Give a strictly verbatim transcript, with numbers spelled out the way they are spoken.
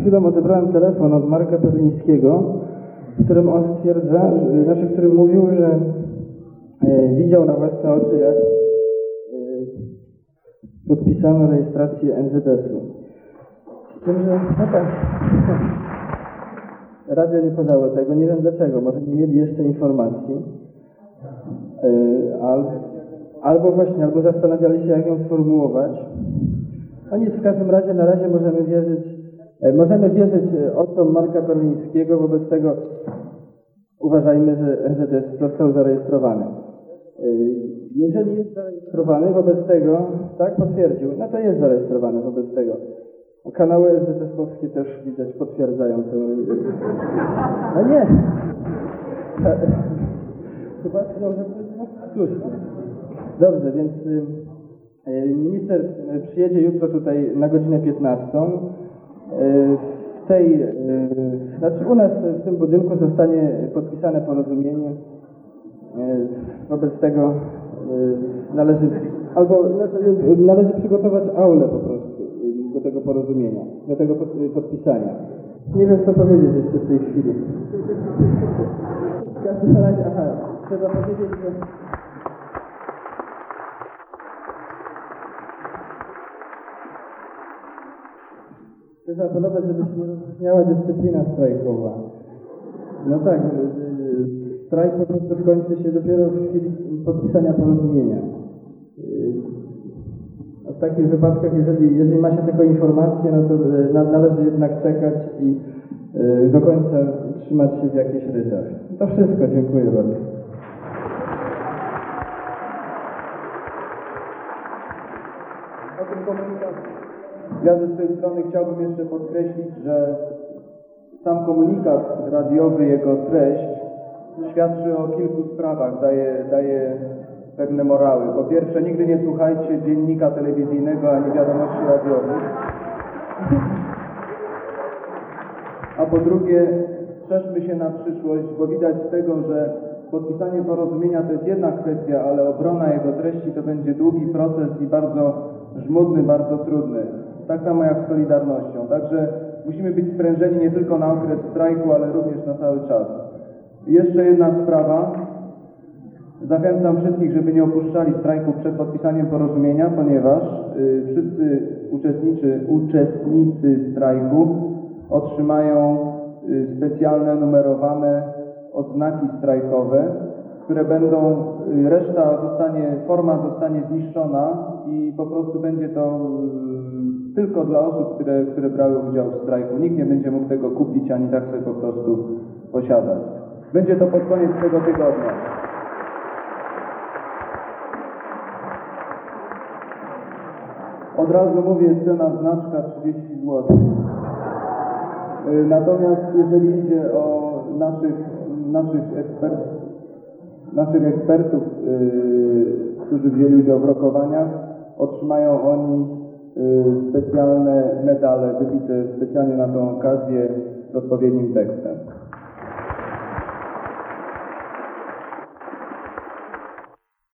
chwilą odebrałem telefon od Marka Perlińskiego, w którym on stwierdza, że, znaczy w którym mówił, że e, widział na własne oczy, jak e, podpisano rejestrację N Z S-u. Z tym, że no tak, radio nie podało tego, nie wiem dlaczego, może nie mieli jeszcze informacji, e, al, albo właśnie, albo zastanawiali się, jak ją sformułować. No nic, w każdym razie na razie możemy wierzyć, e, możemy wierzyć oczom Marka Perlińskiego, wobec tego uważajmy, że N Z S został zarejestrowany. E, jeżeli jest zarejestrowany, wobec tego, tak potwierdził, no to jest zarejestrowany wobec tego. Kanały N Z S-owskie też widać potwierdzają to. No nie! Chyba dobrze powiedział? Słusznie. Dobrze, więc minister przyjedzie jutro tutaj na godzinę piętnastą. W tej, znaczy u nas w tym budynku zostanie podpisane porozumienie. Wobec tego należy, albo znaczy, należy przygotować aulę po prostu do tego porozumienia, do tego podpisania. Nie wiem, co powiedzieć jeszcze w tej chwili. W każdym razie, aha, trzeba powiedzieć, że chcę zaapelować, żeby się nie rozróżniała dyscyplina strajkowa. No tak, strajk po prostu skończy się dopiero w chwili podpisania porozumienia. W takich wypadkach, jeżeli, jeżeli ma się tylko informacje, no to należy jednak czekać i do końca trzymać się w jakichś rytach. To wszystko, dziękuję bardzo. O tym komunikacie. Ja ze swojej strony chciałbym jeszcze podkreślić, że sam komunikat radiowy, jego treść świadczy o kilku sprawach, daje, daje pewne morały. Po pierwsze, nigdy nie słuchajcie dziennika telewizyjnego ani wiadomości radiowych. A po drugie, strzeżmy się na przyszłość, bo widać z tego, że podpisanie porozumienia to jest jedna kwestia, ale obrona jego treści to będzie długi proces i bardzo żmudny, bardzo trudny. Tak samo jak z Solidarnością. Także musimy być sprężeni nie tylko na okres strajku, ale również na cały czas. I jeszcze jedna sprawa. Zachęcam wszystkich, żeby nie opuszczali strajku przed podpisaniem porozumienia, ponieważ y, wszyscy uczestniczy, uczestnicy strajku otrzymają y, specjalne, numerowane odznaki strajkowe, które będą, y, reszta zostanie, forma zostanie zniszczona i po prostu będzie to y, tylko dla osób, które, które brały udział w strajku. Nikt nie będzie mógł tego kupić, ani tak sobie po prostu posiadać. Będzie to pod koniec tego tygodnia. Od razu mówię, cena znaczka trzydzieści złotych. Natomiast jeżeli idzie o naszych, naszych, ekspert, naszych ekspertów, yy, którzy wzięli udział w rokowaniach, otrzymają oni yy, specjalne medale wybite specjalnie na tę okazję z odpowiednim tekstem.